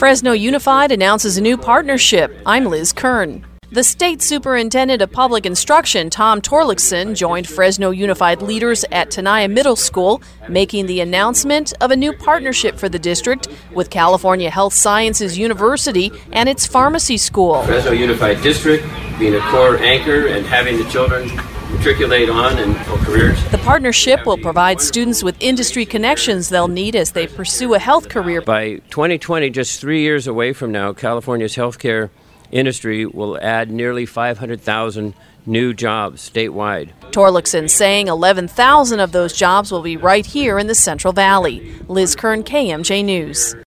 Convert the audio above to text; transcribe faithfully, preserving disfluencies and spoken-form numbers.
Fresno Unified announces a new partnership. I'm Liz Kern. The State Superintendent of Public Instruction, Tom Torlakson, joined Fresno Unified leaders at Tenaya Middle School, making the announcement of a new partnership for the district with California Health Sciences University and its pharmacy school. Fresno Unified District being a core anchor and having the children matriculate on and for careers. The partnership will provide students with industry connections they'll need as they pursue a health career. By twenty twenty, just three years away from now, California's healthcare industry will add nearly five hundred thousand new jobs statewide. Torlakson saying eleven thousand of those jobs will be right here in the Central Valley. Liz Kern, K M J News.